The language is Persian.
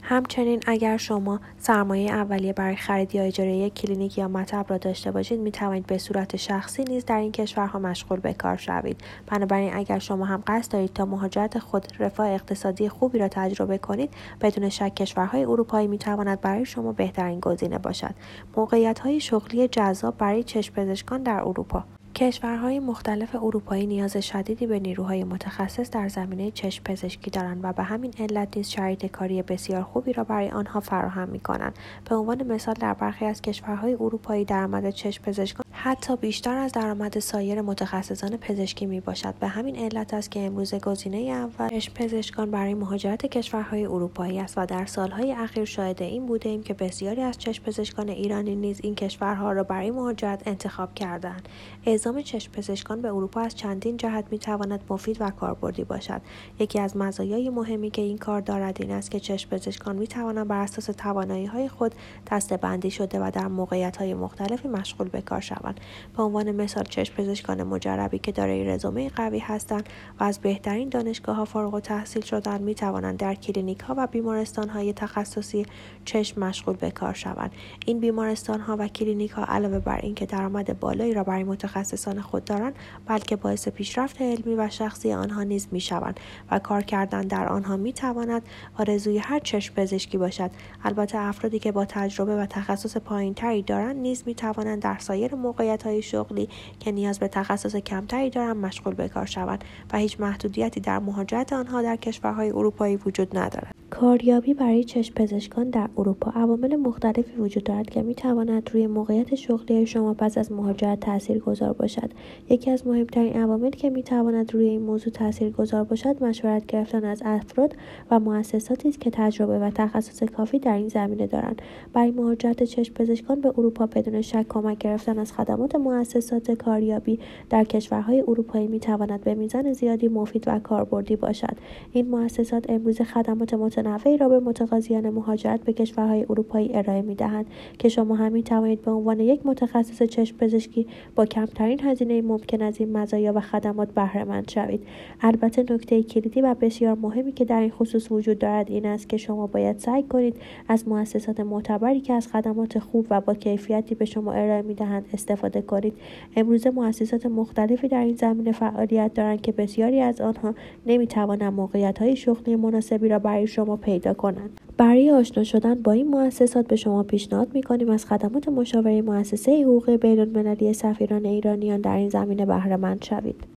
همچنین اگر شما سرمایه اولیه برای خرید یا اجاره یک کلینیک یا مطب را داشته باشید، می‌توانید به صورت شخصی نیز در این کشورها مشغول به کار شوید. بنابراین اگر شما هم قصد دارید تا مهاجرت خود رفاه اقتصادی خوبی را تجربه کنید، بدون شک کشورهای اروپایی می‌تواند برای شما بهترین گزینه باشد. موقعیت‌های شغلی جذاب برای چشم‌پزشکان در اروپا. کشورهای مختلف اروپایی نیاز شدیدی به نیروهای متخصص در زمینه چشم پزشکی دارند و به همین علت نیز شرایط کاری بسیار خوبی را برای آنها فراهم می‌کنند. به عنوان مثال در برخی از کشورهای اروپایی درآمد چشم پزشکان حتی بیشتر از درآمد سایر متخصصان پزشکی میباشد. به همین علت است که امروزه گزینه اول چشم پزشکان برای مهاجرت کشورهای اروپایی است و در سالهای اخیر شاهد این بوده‌ایم که بسیاری از چشم پزشکان ایرانی نیز این کشورها را برای مهاجرت انتخاب کردند. اعزام چشم پزشکان به اروپا از چندین جهت میتواند مفید و کاربردی باشد. یکی از مزایای مهمی که این کار دارد این است که چشم پزشکان میتوانند بر اساس توانایی‌های خود دسته‌بندی شده و در موقعیت‌های مختلفی مشغول به کار شوند. به عنوان مثال چشم پزشکان مجربی که دارای رزومه قوی هستند و از بهترین دانشگاه‌ها فارغ التحصیل شدند می‌توانند در کلینیک‌ها و بیمارستان‌های تخصصی چشم مشغول به کار شوند. این بیمارستان‌ها و کلینیک‌ها علاوه بر اینکه درآمد بالایی را برای متخصصان خود دارند، بلکه باعث پیشرفت علمی و شخصی آنها نیز می‌شوند و کار کردن در آنها می‌تواند آرزوی هر چشم پزشکی باشد. البته افرادی که با تجربه و تخصص پایین‌تری دارند نیز می‌توانند در سایر موقعیت‌های شغلی که نیاز به تخصص کمتری دارند مشغول به کار شوند و هیچ محدودیتی در مهاجرت آنها در کشورهای اروپایی وجود ندارد. کاریابی برای چشم پزشکان در اروپا عوامل مختلفی وجود دارد که می‌تواند روی موقعیت شغلی شما پس از مهاجرت تاثیرگذار باشد. یکی از مهمترین عواملی که می‌تواند روی این موضوع تاثیرگذار باشد، مشورت گرفتن از افراد و مؤسساتی است که تجربه و تخصص کافی در این زمینه دارند. برای مهاجرت چشم پزشکان به اروپا بدون شک کمک گرفتن از خدمات مؤسسات کاریابی در کشورهای اروپایی می‌تواند به میزان زیادی مفید و کاربردی باشد. این مؤسسات امروزه خدمات متنوعی را به متقاضیان مهاجرت به کشورهای اروپایی ارائه می‌دهند که شما هم می‌توانید به عنوان یک متخصص چشم پزشکی با کمترین هزینه ممکن از این مزایا و خدمات بهره مند شوید. البته نکته کلیدی و بسیار مهمی که در این خصوص وجود دارد این است که شما باید سعی کنید از مؤسسات معتبری که از خدمات خوب و با کیفیتی به شما ارائه می‌دهند استفاده کنید. امروزه مؤسسات مختلفی در این زمینه فعالیت دارند که بسیاری از آنها نمی‌توانند موقعیت‌های شغلی مناسبی را برای شما پیدا کنند. برای آشنا شدن با این مؤسسات به شما پیشنهاد می‌کنیم از خدمات مشاوره مؤسسه حقوقی بین‌المللی سفیران ایرانیان در این زمینه بهره مند شوید.